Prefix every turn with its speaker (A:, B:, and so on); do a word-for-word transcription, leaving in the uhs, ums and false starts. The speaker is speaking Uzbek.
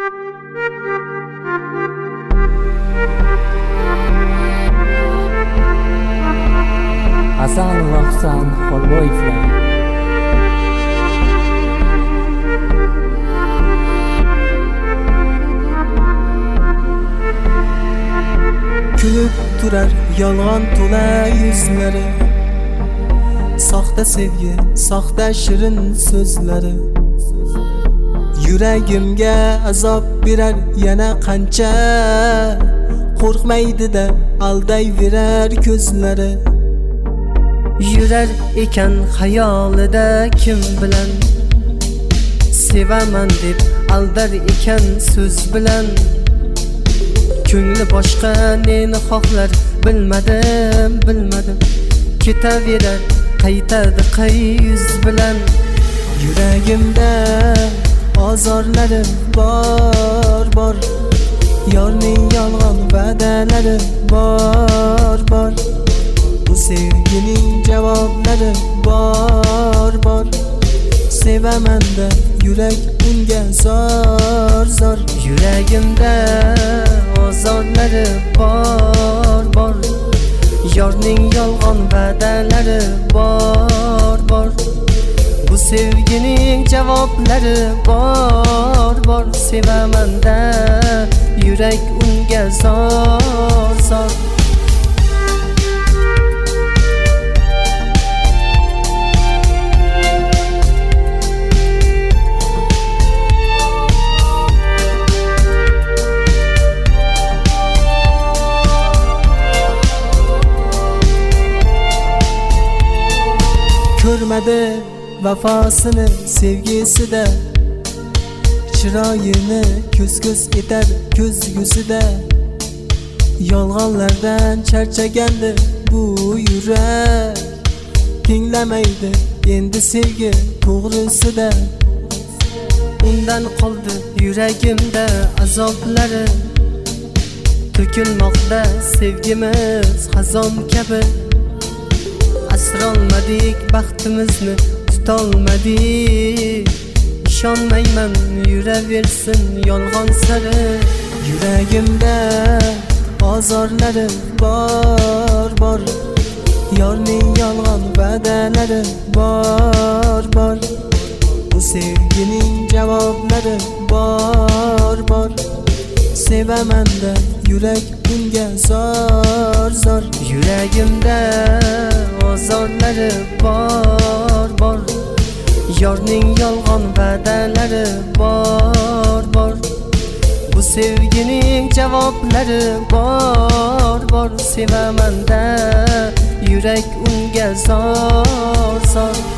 A: Hasan va Husan Xolboyevlar.
B: Kulib turar yolg'on to'la yuzlari, soxta sevgi, soxta shirin so'zlari. Yuragimga azob berar yana qancha, qo'rqmaydi-da aldayverar ko'zlari.
C: Yurar ekan xayolida kim bilan, sevaman deb aldar ekan so'z bilan. Ko'ngli boshqa neni xohlar bilmadim, bilmadim. Ketaverar qaytadi qay yuz bilan.
B: Yuragimda azorlari bor, bor. Yorning yolg'on va'dalari bor, bor. Bu sevgining javoblari bor, bor. Sevaman-da yurak unga zor, zor.
C: Yuragimda azorlari bor, bor. Yorning yolg'on va'dalari bor, bor. Bu sevgining javoblari bor, bor. Sevaman-da yurak unga zor, zor.
B: Ko'rmadi vafosini sevgisida, chiroyini ko'z-ko'z etar ko'z yuzida. Yolg'onlardan charchagandi bu yurak, tinglamaydi endi sevgi to'g'risida.
C: Undan qoldi yuragimda azoblari, to'kilmoqda sevgimiz xazon kabi. Asrolmadik baxtimizni tutolmadik, ishonmayman yuraversin yolg'on sari.
B: Yuragimda azorlari bor, bor. Yorning yolg'on va'dalari bor, bor. Bu sevgining javoblari bor, bor. Sevaman-da yurak unga zor, zor.
C: Yuragimda azorlari bor, bor. Yorning yolg'on va'dalari bor, bor. Bu sevgining javoblari bor, bor. Sevaman-da yurak unga zor, zor.